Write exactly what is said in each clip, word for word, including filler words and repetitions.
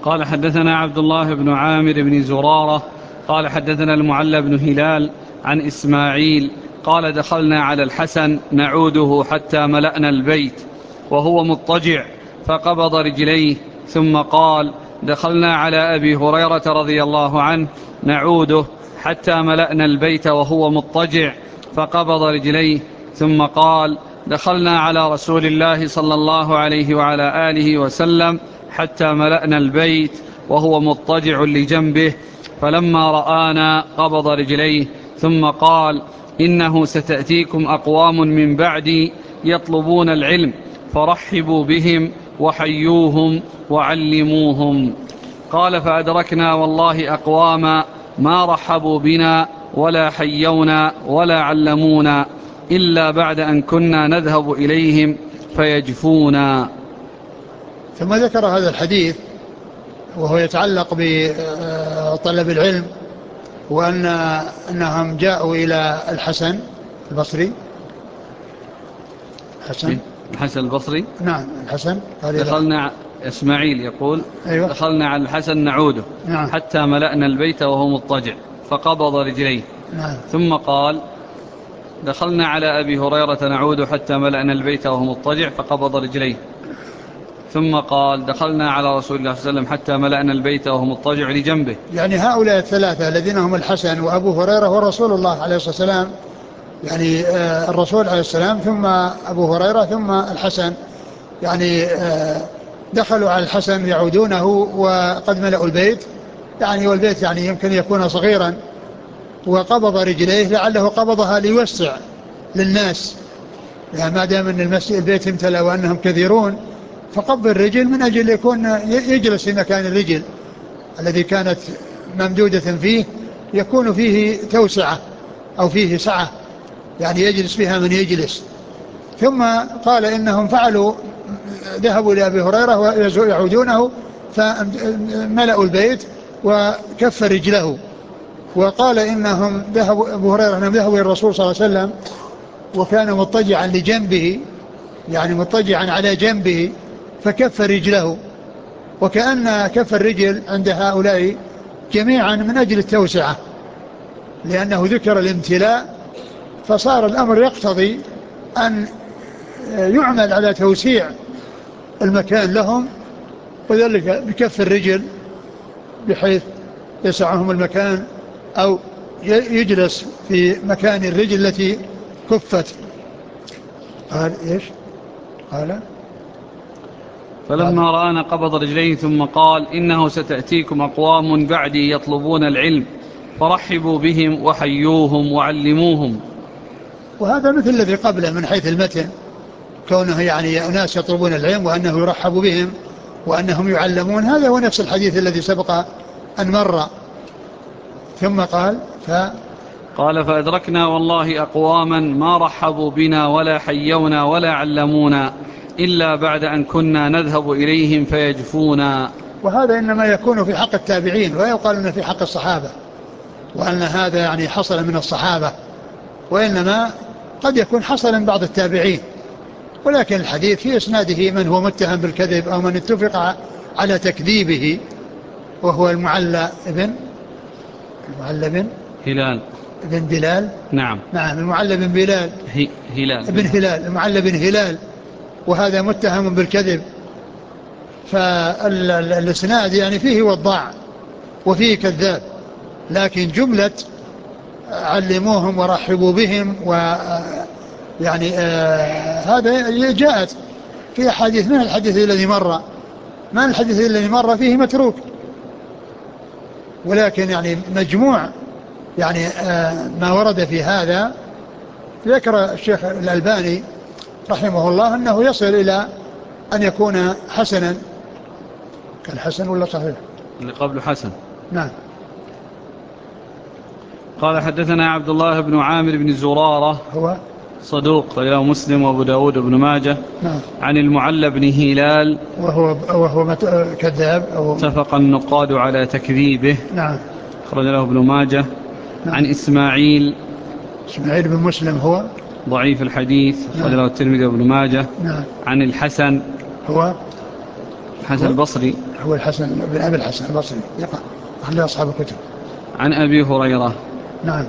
قال حدثنا عبد الله بن عامر بن زرارة قال حدثنا المعلى بن هلال عن إسماعيل قال دخلنا على الحسن نعوده حتى ملأنا البيت وهو مضطجع فقبض رجليه ثم قال دخلنا على أبي هريرة رضي الله عنه نعوده حتى ملأنا البيت وهو مضطجع فقبض رجليه ثم قال دخلنا على رسول الله صلى الله عليه وعلى آله وسلم حتى ملأنا البيت وهو مضطجع لجنبه فلما رآنا قبض رجليه ثم قال إنه ستأتيكم أقوام من بعدي يطلبون العلم فرحبوا بهم وحيوهم وعلموهم. قال فأدركنا والله أقواما ما رحبوا بنا ولا حيونا ولا علمونا إلا بعد أن كنا نذهب إليهم فيجفونا. ثم ذكر هذا الحديث وهو يتعلق بطلب العلم، وأن أنهم جاءوا إلى الحسن البصري. حسن الحسن البصري نعم الحسن قال دخلنا إسماعيل يقول أيوة. دخلنا على الحسن نعوده نعم. حتى ملأنا البيت وهو مضطجع فقبض رجليه. نعم. ثم قال دخلنا على أبي هريرة نعوده حتى ملأنا البيت وهو مضطجع فقبض رجليه. ثم قال دخلنا على رسول الله صلى الله عليه وسلم حتى ملأنا البيت وهو مضطجع لجنبه. يعني هؤلاء الثلاثة الذين هم الحسن وأبو هريرة ورسول الله عليه الصلاة والسلام، يعني الرسول عليه السلام ثم أبو هريرة ثم الحسن، يعني دخلوا على الحسن يعودونه وقد ملأوا البيت، يعني والبيت يعني يمكن يكون صغيرا، وقبض رجليه لعله قبضها ليوسع للناس، يعني ما دام أن المسجد البيت امتلأ وأنهم كثيرون، فقبض الرجل من أجل يكون يجلس في مكان الرجل الذي كانت ممدودة فيه، يكون فيه توسعة أو فيه سعة، يعني يجلس فيها من يجلس. ثم قال إنهم فعلوا، ذهبوا إلى أبي هريرة ويعودونه فملأوا البيت وكف رجله، وقال إنهم ذهبوا أبو هريرة إنهم ذهبوا إلى الرسول صلى الله عليه وسلم وكان مضطجعا لجنبه، يعني مضطجعا على جنبه فكف رجله، وكأن كف الرجل عند هؤلاء جميعا من أجل التوسعة، لأنه ذكر الامتلاء، فصار الأمر يقتضي أن يعمل على توسيع المكان لهم، وذلك بكف الرجل بحيث يسعهم المكان أو يجلس في مكان الرجل التي كفت. قال إيش؟ قال فلما رآنا قبض رجليه ثم قال إنه ستأتيكم أقوام بعدي يطلبون العلم فرحبوا بهم وحيوهم وعلموهم. وهذا مثل الذي قبله من حيث المتن، كونه يعني أناس يطلبون العلم وأنه يرحب بهم وأنهم يعلمون، هذا هو نفس الحديث الذي سبق أن مر. ثم قال ف قال فأدركنا والله أقواما ما رحبوا بنا ولا حيونا ولا علمونا إلا بعد أن كنا نذهب إليهم فيجفونا. وهذا إنما يكون في حق التابعين، ولا يقال إنه في حق الصحابة، وأن هذا يعني حصل من الصحابة، وإنما قد يكون حصل من بعض التابعين. ولكن الحديث في إسناده من هو متهم بالكذب أو من اتفق على تكذيبه، وهو المعلى ابن المعلى بن هلال بن بلال. نعم نعم المعلى بن بلال هي هلال ابن هلال المعلى بن هلال، وهذا متهم بالكذب. فالإسناد يعني فيه وضاع وفيه كذاب، لكن جملة علموهم ورحبوا بهم و يعني آه هذا جاءت في حديث من الحديث الذي مر من الحديث الذي مر فيه متروك، ولكن يعني مجموع يعني آه ما ورد في هذا. ذكر الشيخ الألباني رحمه الله أنه يصل إلى أن يكون حسنا. كان حسن ولا صحيح؟ اللي قبله حسن. نعم. قال حدثنا عبد الله بن عامر بن زرارة هو صدوق رواه مسلم وابو داود وابن ماجه. نعم. عن المعلى بن هلال وهو وهو كذاب أو اتفق النقاد على تكذيبه. نعم. أخرج له ابن ماجه. نعم. عن إسماعيل إسماعيل بن مسلم هو ضعيف الحديث. أخرج له الترمذي وابن ماجه. نعم. عن الحسن هو حسن البصري هو الحسن بن أبي الحسن البصري ثقة أخرج أصحاب الكتب. عن أبي هريرة. نعم.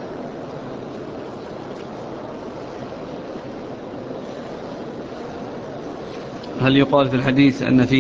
هل يقال في الحديث أن فيه